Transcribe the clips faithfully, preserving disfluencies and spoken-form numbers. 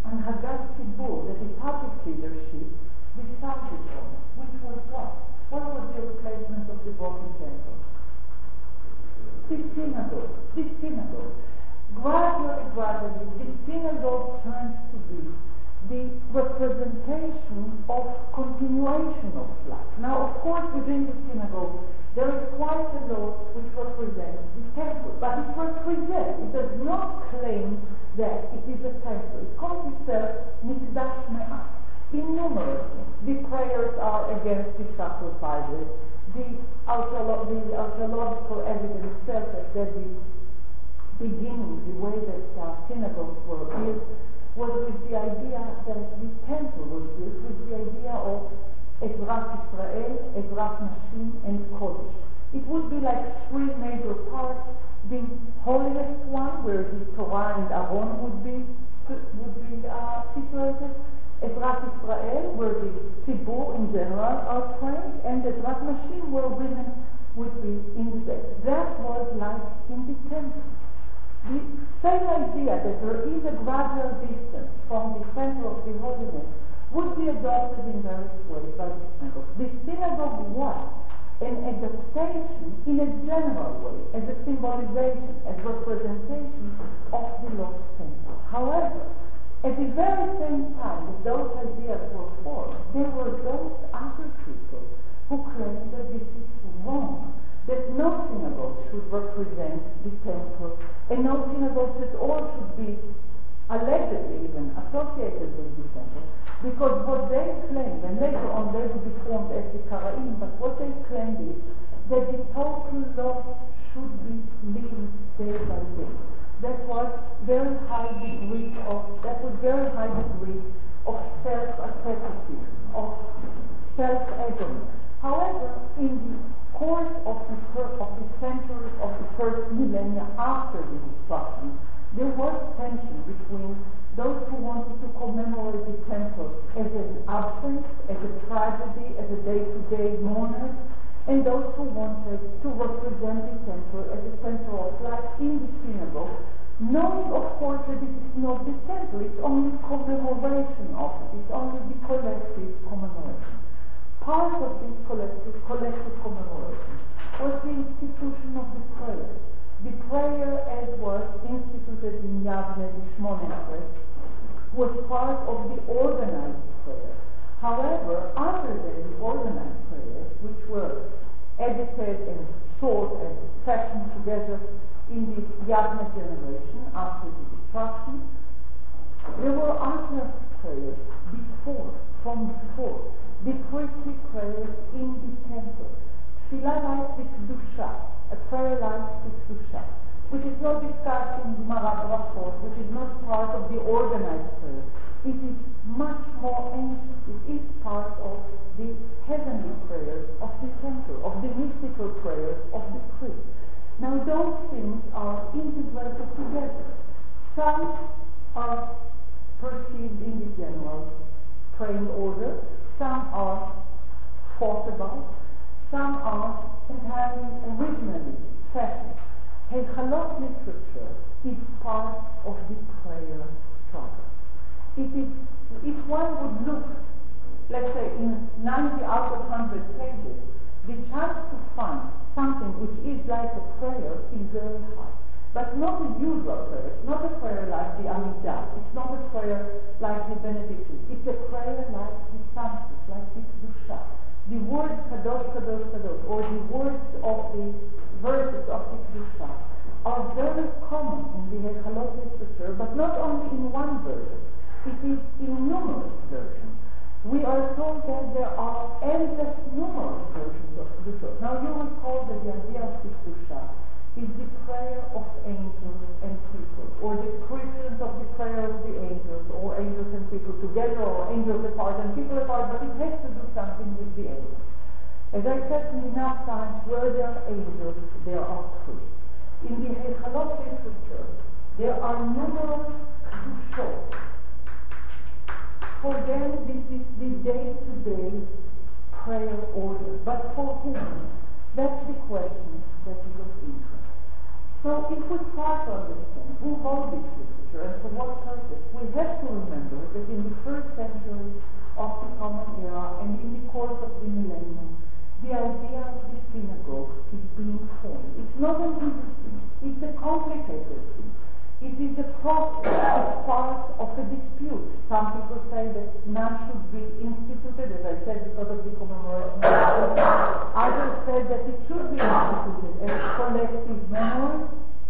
Anhagat Tzibur, that the public leadership decided on, which was what? What was the replacement of the broken temple? The synagogue. The synagogue. Gradually, gradually, the synagogue turns to be the representation of continuation of life. Now, of course, within the synagogue, there is quite a lot which represents the temple, but it represents, it does not claim that it is a temple. It calls itself Mikdash Me'at. In numerous things. The prayers are against the sacrifices. The, archeolo- the archaeological evidence tells us that the beginning, the way that uh, synagogues were built, was with the idea that the temple was built with the idea of Ezrat Israel, Ezrat Nashim, and Kodesh. It would be like three major parts. The holiest one, where the Torah and Aaron would be would be uh, situated. Ezrat Israel, where the Tzibur in general are praying, and Ezrat Nashim, where women would be in the bed. That was like in the temple. The same idea that there is a gradual distance from the center of the holiness would be adopted in various ways by the synagogue. The synagogue was an adaptation in a general way, as a symbolization, as representation of the lost temple. However, at the very same time that those ideas were formed, there were those other people who claimed that this is wrong, that no synagogue should represent the temple, and no synagogues at all should be allegedly even associated with the temple, because what they claimed, and later on they would be formed as the Karaim, but what they claimed is that the total law should be lived day by day. That was very high degree of that was very high degree of self-asceticism, of self-agony. However, in the course of the, per, of the centuries of the first millennia after the destruction, there was tension between those who wanted to commemorate the temple as an absence, as a tragedy, as a day-to-day mourner, and those who wanted to represent the temple as a center of life in the synagogue, knowing, of course, that it is not the temple, it's only commemoration of it, it's only the collective commemoration. Part of this collective, collective commemoration was the institution of the prayer. The prayer, as was instituted in Yavne, the Shmone Esrei, was part of the organized prayer. However, other than the organized prayers, which were edited and sought and fashioned together in the Yavne generation after the destruction, there were other prayers before, from before, the priestly prayers in the temple. Tefillah like the Kedusha, a prayer like the Kedusha, which is not discussed in Gemara Brachot, which is not part of the organized prayer. It is much more ancient. It is part of the heavenly prayers of the temple, of the mystical prayers of the priest. Now those things are integrated together. Some are perceived in the general praying order, some are thought about, some are entirely originally fashioned. Heichalot literature is part of the prayer struggle. It is, if one would look, let's say, in ninety out of one hundred pages, the chance to find something which is like a prayer is very high. But not a usual prayer. It's not a prayer like the Amidah. It's not a prayer like the benediction. It's a prayer like the Psalms, like the Kedusha. The words Kadosh, Kadosh, Kadosh, or the words of the verses of the Kedusha are very common in the Heichalot literature, but not only in one version. It is in numerous versions. We are told that there are endless numerous versions of Kedusha. Now you recall that the idea of the Kedusha is the prayer of angels and people, or the equivalent of the prayer of the angels, or angels and people together, or angels apart and people apart, but it has to do something with the angels. As I said enough times, where there are angels, there are priests. In the Heichalot literature, there are numerous Kedushot. For them, this is the day-to-day prayer order. But for whom? That's the question that is of interest. So if we try to understand who wrote this literature and for what purpose, we have to remember dispute. Some people say that none should be instituted, as I said, because of the commemoration. Others say that it should be instituted as collective memory.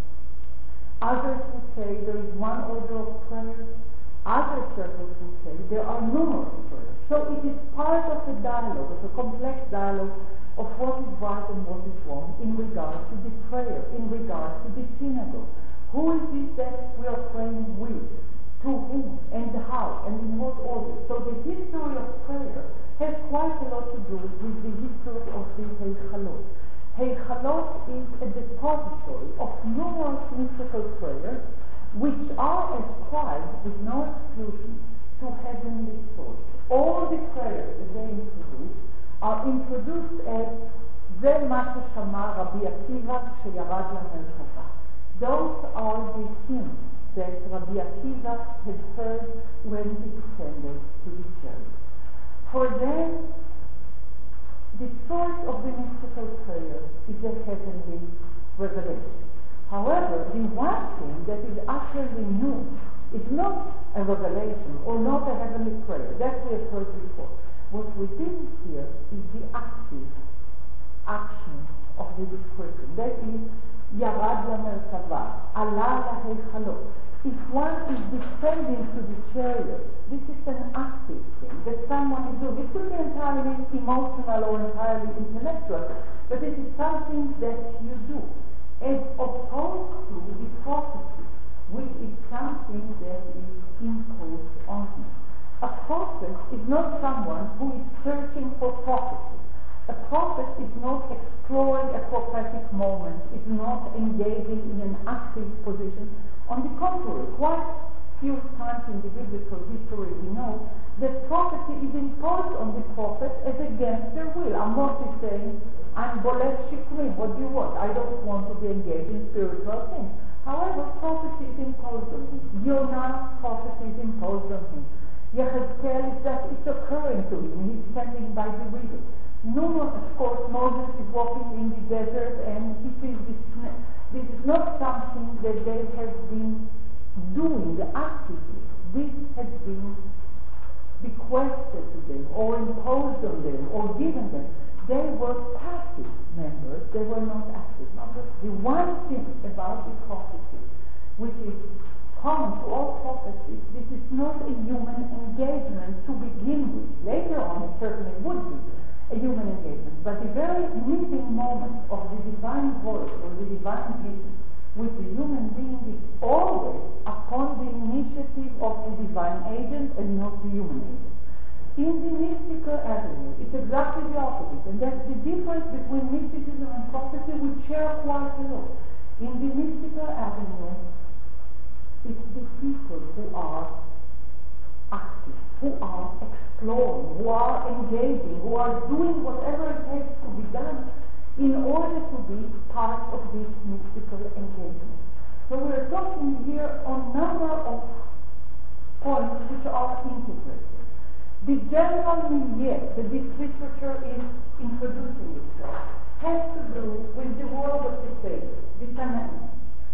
Others would say there is one order of prayer. Other circles would say there are numerous prayers. So it is part of a dialogue, of a complex dialogue of what is right and what is wrong in regard to the prayer, in regard to the synagogue. Who is it that we are praying with? To whom? And how? And in what order? So the history of prayer has quite a lot to do with the history of the Heichalot. Heichalot is a depository of numerous mystical prayers which are ascribed, with no exclusion, to heavenly source. All the prayers that they introduce are introduced as זה מה ששמע רבי עקיבא כשירד למרחבה. Those are the hymns that Rabbi Akiva had heard when he descended to the church. For them, the source of the mystical prayer is a heavenly revelation. However, the one thing that is actually new is not a revelation or not a heavenly prayer. That we have heard before. What we didn't hear is the active action of the description. That is, Yarad LaMerkava, Allah LaHeichalot. If one is descending to the chariot, this is an active thing that someone is doing. It could be entirely emotional or entirely intellectual, but it is something that you do, as opposed to the prophecy, which is something that is imposed on him. A prophet is not someone who is searching for prophecy. A prophet is not exploring a prophetic moment, is not engaging in an active position. On the contrary, quite few times in the biblical history we know that prophecy is imposed on the prophet as against their will. Amos is saying, I'm bolet shikrim, what do you want? I don't want to be engaged in spiritual things. However, prophecy is imposed on him. Yonah, prophecy is imposed on him. Yechezkel is that it's occurring to him. He's standing by the river. Numerous, of course, Moses is walking in the desert and he sees this snake. This is not something that they have been doing actively. This has been bequested to them or imposed on them or given them. They were passive members. They were not active members. The one thing about the prophecy, which is common to all prophecies, this is not a human engagement to begin with. Later on, it certainly would be a human engagement, but the very meeting moment of the divine voice or the divine vision with the human being is always upon the initiative of the divine agent and not the human agent. In the mystical avenue, it's exactly the opposite, and that's the difference between mysticism and prophecy, which share quite a lot. In the mystical avenue, it's the people who are active, who are exploring, who are engaging, who are doing whatever it takes to be done in order to be part of this mystical engagement. So we're talking here on a number of points which are integrated. The general milieu that this literature is introducing itself has to do with the world of the sages, the Tanaim.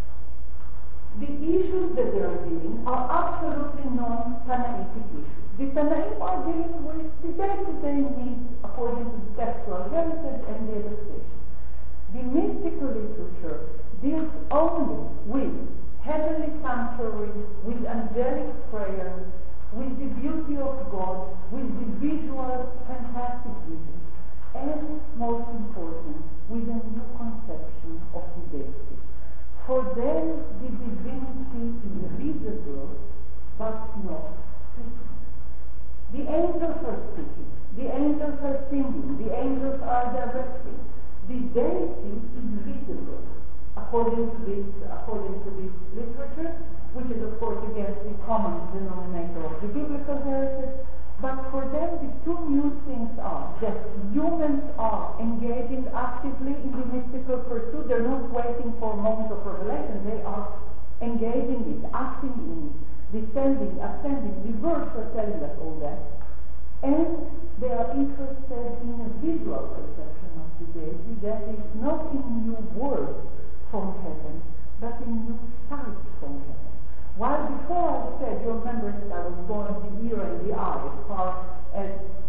The issues that they are dealing are absolutely non-Tanaitic issues. The Tanaim are dealing with the day-to-day needs according to the textual heritage and the adaptation. The mystical literature deals only with heavenly sanctuaries, with angelic prayers, with the beauty of God, with the visual, fantastic vision, and most important, with a new conception of the deity. For them, the divinity is visible, but not speaking. The angels are speaking, the angels are singing, the angels are directing. The deity is visible, according to this, according to this literature, which is of course against the common denominator of the biblical heritage. But for them, the two new things are that humans are engaging actively in the mystical pursuit. They're not waiting for a moment of revelation. They are engaging it, acting in it, descending, ascending. The verse are telling us all that. And they are interested in a visual perception of the deity that is not in new words from heaven, but in new sights from heaven. While before I said, you remember that I was going the ear and the eye as far as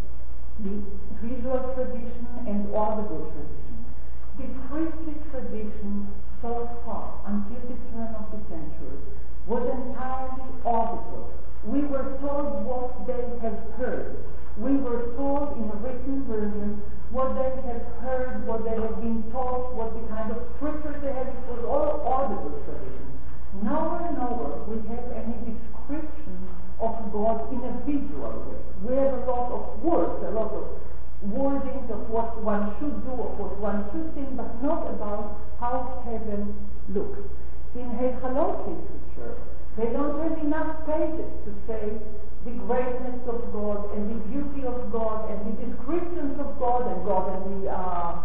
the visual tradition and audible tradition. The priestly tradition so far, until the turn of the century, was entirely audible. We were told what they had heard. We were told in a written version what they had heard, what they had been taught, what the kind of scriptures they had. It was all audible tradition. Nowhere, nowhere we have any description of God in a visual way. We have a lot of words, a lot of wordings of what one should do, of what one should think, but not about how heaven looks. In Heichalot literature, they don't have enough pages to say the greatness of God and the beauty of God and the descriptions of God and God and the uh,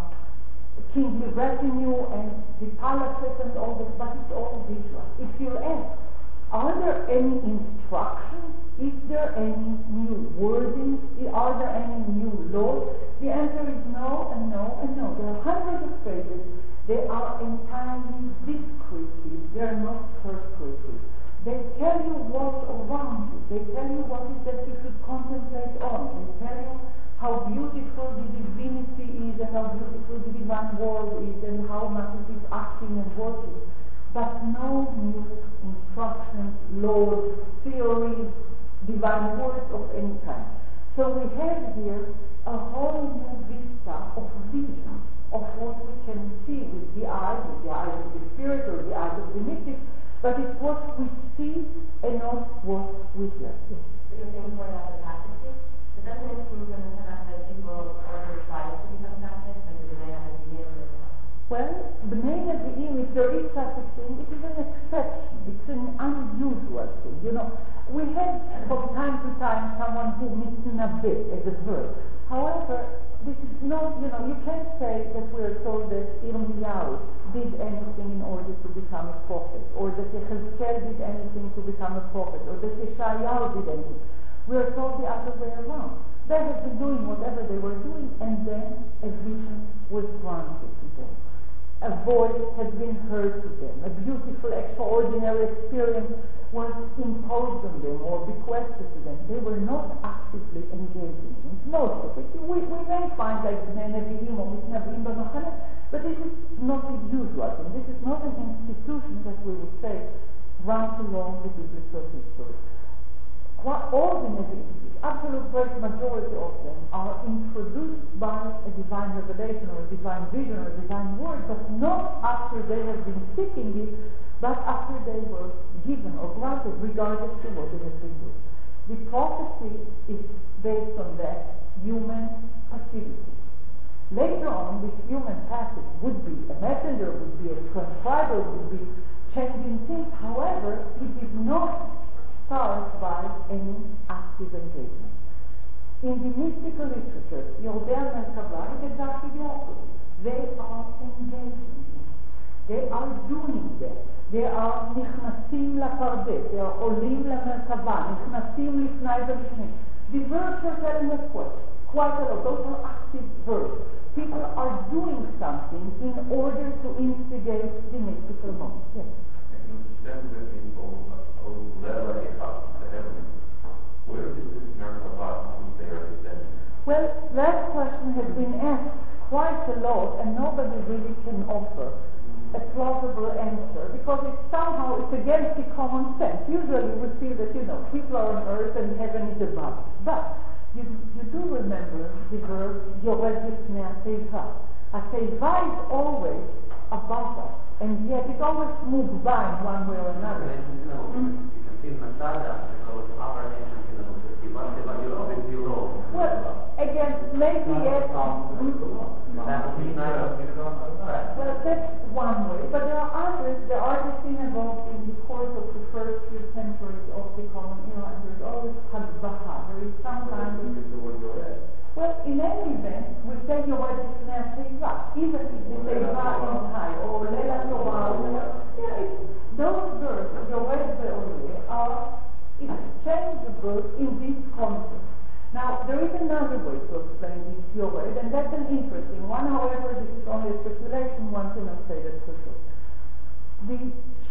kingly retinue and the palaces and all this, but it's all visual. If you ask, are there any instructions? Is there any new wording? Are there any new laws? The answer is no and no and no. There are hundreds of pages. They are entirely descriptive. They are not prescriptive. They tell you what's around you. They tell you what is that you should contemplate on. They tell you how beautiful the divinity is and how beautiful the divine world is and how much it is acting and working. But no new instructions, laws, theories, divine words of any kind. So we have here a whole new vista of vision, of what we can see with the eyes, with the eyes of the spirit or the eyes of the mystic, but it's what we see and not what we hear. So you're saying for that the practices? It doesn't include them in the people or try to become Catholic, but do they have a idea of it? Well, B'nai Nevi'im, if there is such a thing, it is an exception. It's an unusual thing. You know, we have from time to time someone who mitnabeh as a verb. However, this is not, you know, you can't say that we are told that Yirmiyahu did anything in order to become a prophet, or that Yechezkel did anything to become a prophet, or that Yeshayahu did anything. We are told the other way around. They have been doing whatever they were doing, and then a vision was granted to them. A voice has been heard to them. A beautiful, extraordinary experience was imposed on them or bequested to them. They were not actively engaging in it. Most of it. We, we may find like B'nai Nevi'im or Mitnabim B'Machane, but this is not the usual thing. This is not an institution that we would say runs along the biblical history. All the Nevi'im, the absolute great majority of them, are introduced by a divine revelation or a divine vision or a divine word, but not after they have been seeking it, but after they were given or granted, regardless to what they have been doing. The prophecy is based on that human passivity. Later on, this human passage would be a messenger, would be a transcriber, would be changing things. However, it is not start by any active engagement. In the mystical literature, Yordea and Kabbalah is exactly the opposite. They are engaging. They are doing that. They are nichnasim lapardeh. They are olim lamerkava. Nichnasim lifnai v'lifnei. The verbs are telling us quite, quite a lot. Those are active verbs. People are doing something in order to instigate the mystical moment. Yes. Where did this Merkabah who's there descend? Well, that question has been asked quite a lot, and nobody really can offer a plausible answer because it's somehow it's against the common sense. Usually we feel that, you know, people are on earth and heaven is above. But you, you do remember the verb Yored Lifnei HaTeiva. HaTeiva is always above us, and yet it always moves by in one way or another. Well, again, maybe yes. Well, that's one way, but there are others. There are the synagogues in the course of the first few centuries of the common era, and there's always Hazbaha. There is some kind of... Well, in any event, we say Yored Lifnei HaTeiva, even if the Teiva is high, or Leila Torah, yeah, it's, those verbs, Yored ve'Oleh, are exchangeable in this context. Now, there is another way to explain this Yored, and that's an interesting one. However, this is only a speculation. One cannot say that for sure. The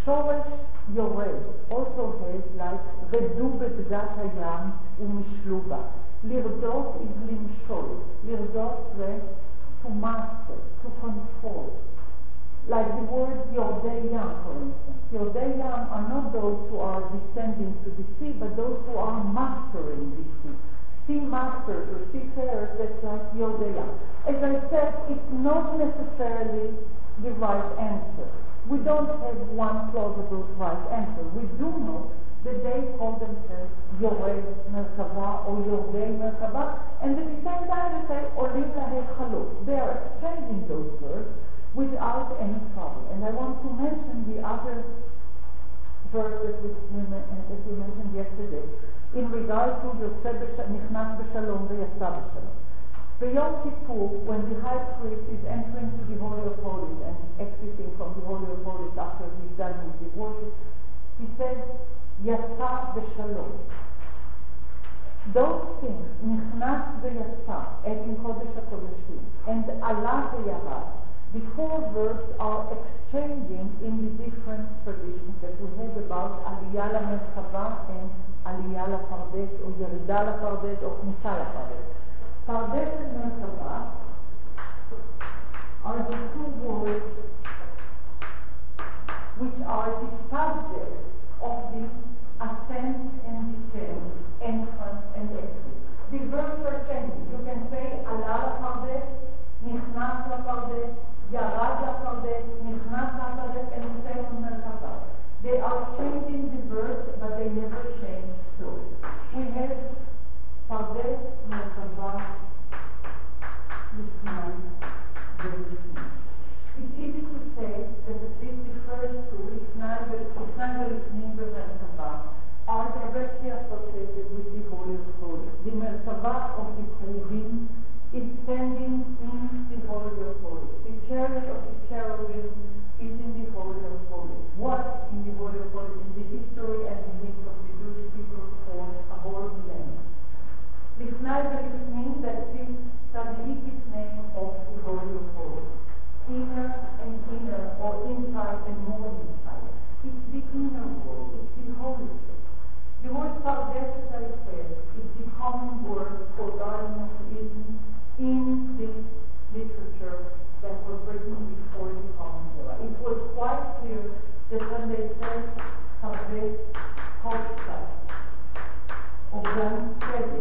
Shoresh Yored also has like רדו בדגת הים ומשלו בה. לרדות is למשול. לרדות זה to master, to control. Like the word Yordei Yam, for instance. Yordei Yam are not those who are descending to the sea, but those who are mastering the sea. Sea masters or seafarers, that's like Yordei Yam. As I said, it's not necessarily the right answer. We don't have one plausible right answer. We do know that they call themselves Yored Merkava or Yordei Merkava, and at the same time they say Olim Lahei Chalot. They are exchanging those words without any trouble. And I want to mention the other verse that we, that we mentioned yesterday in regard to Yosef Nichnas B'Shalom V'Yatza B'Shalom. B'Yom Kippur, when the high priest is entering to the Holy of Holies and exiting from the Holy of Holies after he's done with the worship, he says, Yatza B'Shalom. Those things, Nichnas V'Yatza, as in Kodesh HaKodeshim, and Allah V'Yarad, the four verbs are exchanging in the different traditions that we have about Aliyah LaMerkava and Aliyah LaPardesh or Yerida LaPardesh or Knisa LaPardesh. Pardesh and Merkava are the two words which are the subject of the ascent and descent, entrance and exit. The verbs are changing. You can say Allah LaPardesh, Nichnas LaPardesh, Yarad LaPardesh, Nichnas LaPardesh, and the same on Merkava. They are changing the verbs, but they never change flow. We have Pardesh, Merkava, Nichnas, Velifnim. It's easy to say that this refers to Nichnas, Velifnim, Merkava are directly associated with the Holy of Holies. The Merkava of the Kruvim is standing in the Holy of Holies. The chariot of the cherubim is in the Holy of Holies. What in the Holy of Holies in the history and the myth of the Jewish people for a whole millennium? Lichnai Velifnim, that is Tzadikic name of the Holy of Holies. Inner and inner, or inside and more inside. It's the inner world, it's the holy place. The word Pardesh, as I said, is the common word for garden of Eden in this literature that was written before the Common Era. It was quite clear that when they said Pardesh, Kotzai, or Gan Tzedek,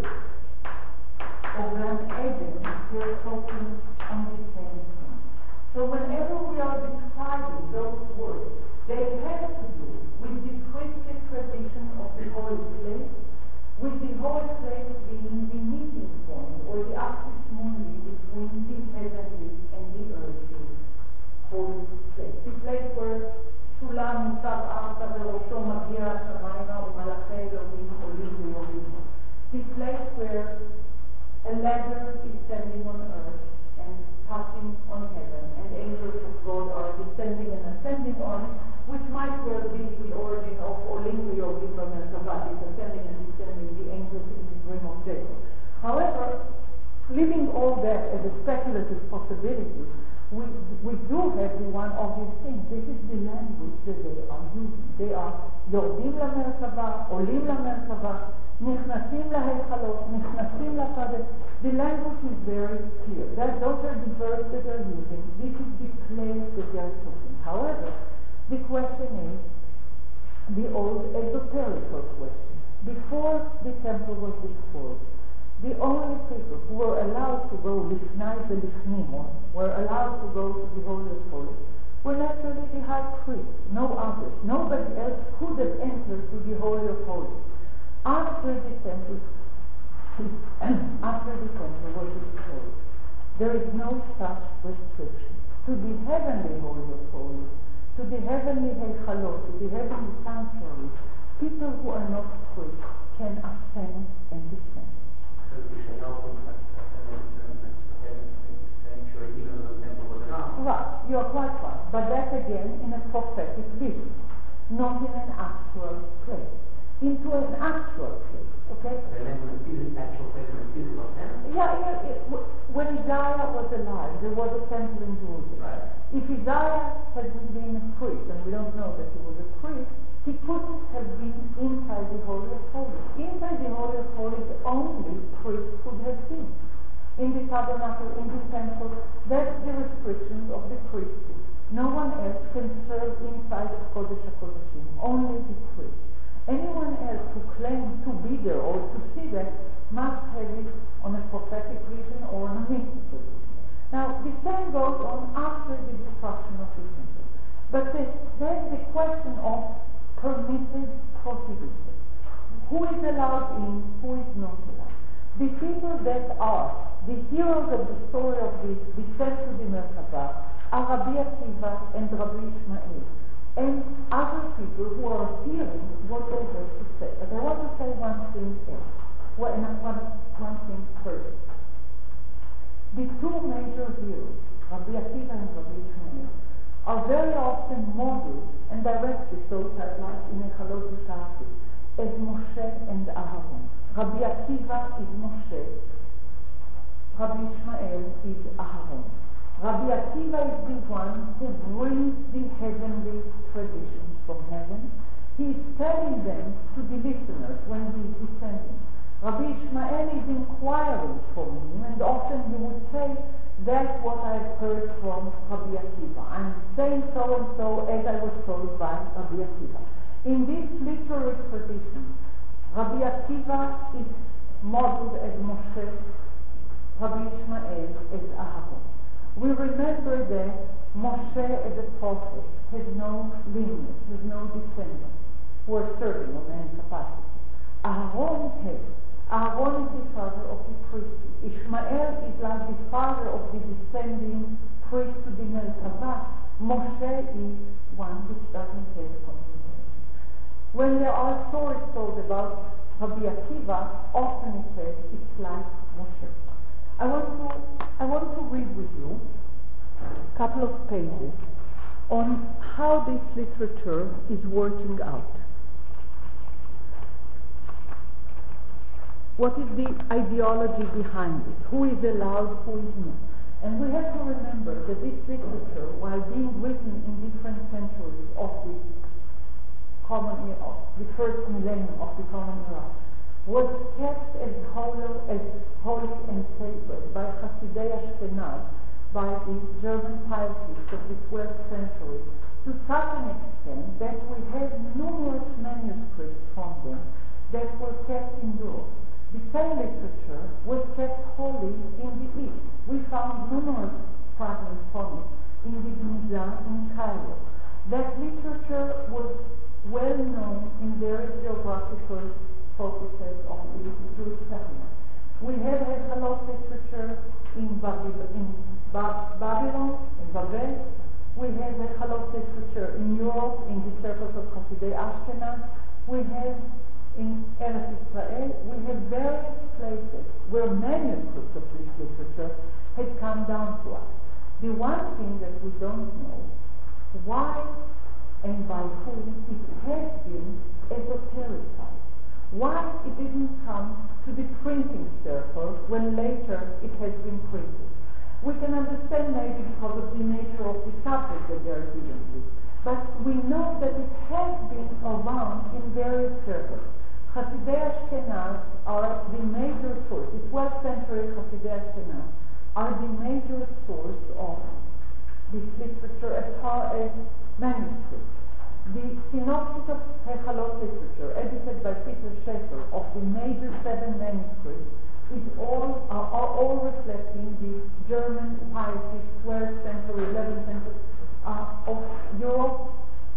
or Gan Eden, they are talking on the same thing. So whenever we are describing those words, they have to do with the priestly tradition of the holy place, with the holy place being the meeting point, or the axis mundi between the heavenly and the earthly holy place. The place where Sulam Mitzad Arta Verosho Magia Shamayna Umalachei Elohim Olim V'Yorim. The place where a ladder is standing on earth and touching on heaven, and angels of God are descending and ascending on it, which might well be the origin of Olim V'Yorim Merkava, ascending and descending the angels in the dream of Jacob. However, leaving all that as a speculative possibility, we, we do have the one obvious thing. This is the language that they are using. They are Yordim LaMerkava, Olim LaMerkava, Nichnasim LaHechalot, Nichnasim LaPardesh. The language is very clear. That, those are the verbs that they're using. This is the place that they are talking. However, the question is the old esoterical question. Before the temple was destroyed, the only people who were allowed to go Lichnai Velifnim, or were allowed to go to the Holy of Holies, were naturally the high priest, no others. Nobody else could have entered to the Holy of Holies. After the temple, after the temple was destroyed, there is no such restriction. To the heavenly Holy of Holies, to the heavenly Heichalot, to the heavenly sanctuaries, people who are not priests can ascend and descend. Right, you are quite right. But that again in a prophetic vision, not in an actual place. Into an actual place, okay? Yeah, yeah it, when Isaiah was alive, there was a temple in Jerusalem. Right. If Isaiah had been a priest, and we don't know that he was a priest, He couldn't have been inside the Holy of Holies. Inside the Holy of Holies, only priests could have been. In the tabernacle, in the temple, that's the restrictions of the priesthood. No one else can serve inside of Kodesh HaKodeshim, only the priest. Anyone else who claims to be there or to see that must have it on a prophetic vision or on a mystical vision. Now, the same goes on after the destruction of the temple. But the, there's the question of permitted, prohibited. Who is allowed in, who is not allowed? The people that are the heroes of the story of the descent to the Merkabah are Rabbi Akiva and Rabbi Ishmael, and other people who are hearing what they have to say. But I want to say one thing else, one, one, one thing first. The two major heroes, Rabbi Akiva and Rabbi Ishmael, are very often modeled and directed, so like in Echalot Yisharti, as Moshe and Aharon. Rabbi Akiva is Moshe, Rabbi Ishmael is Aharon. Rabbi Akiva is the one who brings the heavenly traditions from heaven. He is telling them to the listeners when he is descending. Rabbi Ishmael is inquiring from him, and often he would say, that's what I've heard from Rabbi Akiva. I'm saying so and so as I was told by Rabbi Akiva. In this literary tradition, Rabbi Akiva is modeled as Moshe, Rabbi Ishmael as Aharon. We remember that Moshe as a prophet has no lineage, has no descendants who are serving on any capacity. Aharon has. Aharon is the father of the priesthood. Ishmael is like the father of the descending priest to the Merkabah. Moshe is one which doesn't have a continuation. When there are stories told about Rabbi Akiva, often it says it's like Moshe. I want to I want to read with you a couple of pages on how this literature is working out. What is the ideology behind it? Who is allowed, who is not? And we have to remember that this literature, while being written in different centuries of the common era, of the first millennium of the common era, was kept as holy, as holy and sacred by Hasidei Ashkenaz, by the German pietists of the twelfth century, to such an extent that we have numerous manuscripts from them that were kept in Europe. The same literature was kept holy in the East. We found numerous fragments from it in the Gnizah in Cairo. That literature was well known in various geographical focuses of the Jewish settlement. We have had a lot of literature in Babylon, in ba- Babylon, in Babel. We have had a lot of literature in Europe, in the circles of Hasidei Ashkenaz. We have in Eretz Israel, we have various places where manuscripts of this literature had come down to us. The one thing that we don't know, why and by whom it has been esotericized. Why it didn't come to the printing circle when later it has been printed. We can understand maybe because of the nature of the subject that they are given to, but we know that it has been around in various circles. Hasidei Ashkenaz are the major source. The twelfth century Hasidei Ashkenaz are the major source of this literature as far as manuscripts. The synopsis of Hechalot literature, edited by Peter Schaeffer, of the major seven manuscripts, is all are, are all reflecting the German pietist twelfth century, eleventh century uh, of Europe.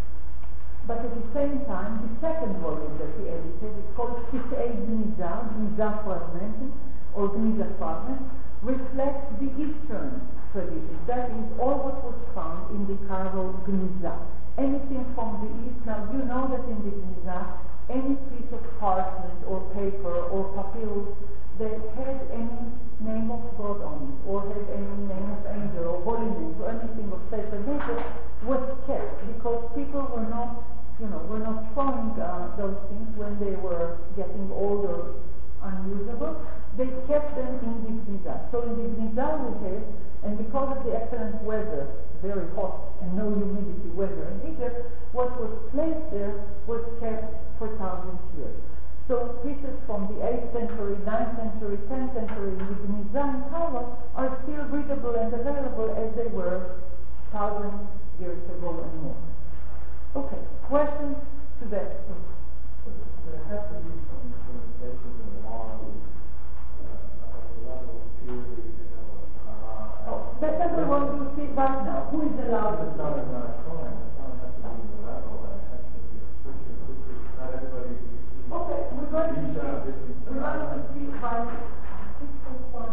But at the same time, the second volume that he edited is called Kisei Gnizah, Gnizah Fragment, or Gnizah Fragment, reflects the Eastern tradition. That is all what was found in the Cairo Gnizah. Anything from the East. Now, you know that in the Gnizah, any piece of parchment or paper or papyrus that had any name of God on it, or had any name of angel or holy name or anything of sacred nature, was kept because people were not, you know, were not throwing uh, those things when they were getting old or unusable. They kept them in the Gnizah. So in the Gnizah we have, and because of the excellent weather, very hot and no humidity weather in Egypt, what was placed there was kept for thousands of years. So pieces from the eighth century, ninth century, tenth century in Mizraim Tower are still readable and available as they were thousands of years ago and more. Okay, questions to that? There has to be some limitations in the law uh, at the level of purity, you know, uh, Oh, that everyone will see right now. Who is allowed to It's not in my coin. It doesn't have to be in the level. It has to be a strictly because not everybody. Okay, we're going to see, we're going to see by six point one.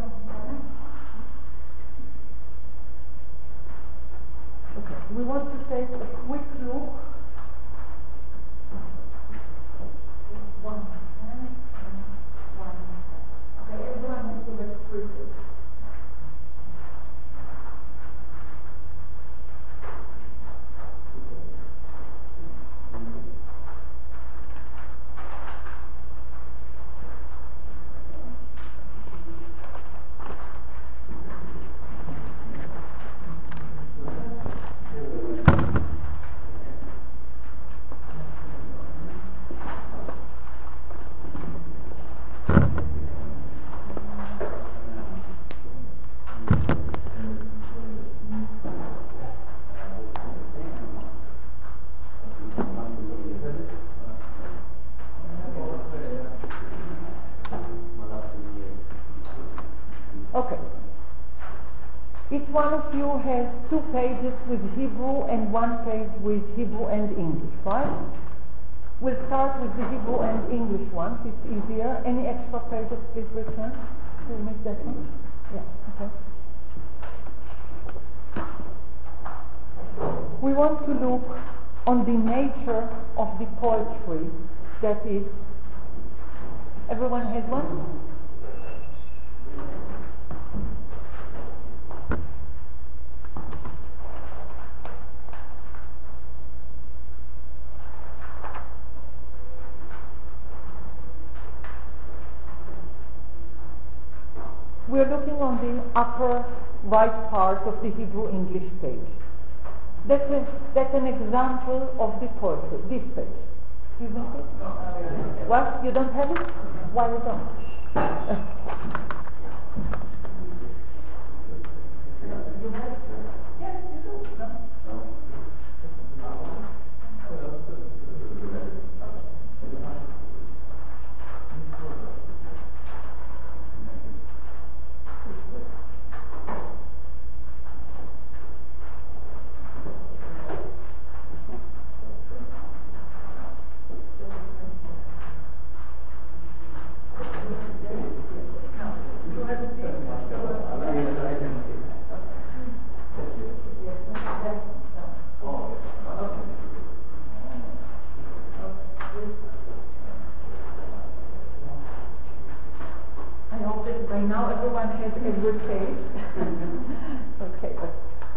Okay, we want to take a quick look. One hand, one hand. Okay, everyone needs to get through this. Okay. Each one of you has two pages with Hebrew and one page with Hebrew and English, right? We'll start with the Hebrew and English ones. It's easier. Any extra pages, please return to Miss Desmond. Yeah, okay. We want to look on the nature of the poetry that is. Everyone has one? We're looking on the upper right part of the Hebrew-English page. That's, a, that's an example of the poetry, this page. You don't see it? No. What? You don't have it? Why you don't? You have it? Yes, you do. No? I hope that by now everyone has a good page. Okay. But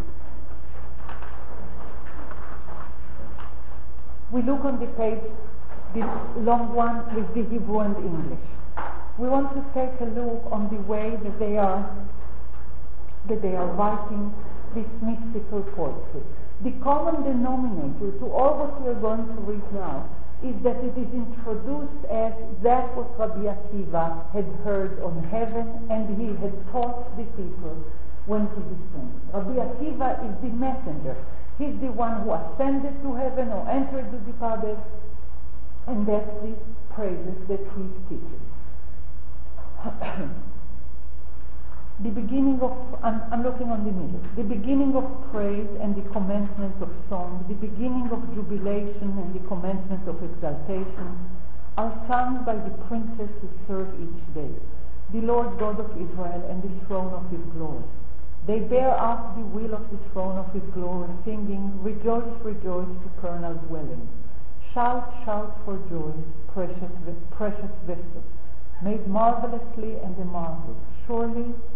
we look on the page, this long one with the Hebrew and English. We want to take a look on the way that they are that they are writing this mystical poetry. The common denominator to all what we are going to read now is that it is introduced as that what Rabbi Akiva had heard on heaven and he had taught the people when he descended. Rabbi Akiva is the messenger. He's the one who ascended to heaven or entered the Departed, and that's the praises that he teaches. The beginning of, I'm, I'm looking on the middle, the beginning of praise and the commencement of song, the beginning of jubilation and the commencement of exaltation are sung by the princes who serve each day, the Lord God of Israel and the throne of his glory. They bear up the wheel of the throne of his glory, singing, Rejoice, rejoice, supernal dwelling. Shout, shout for joy, precious, precious vessel, made marvelously and a marvel. Surely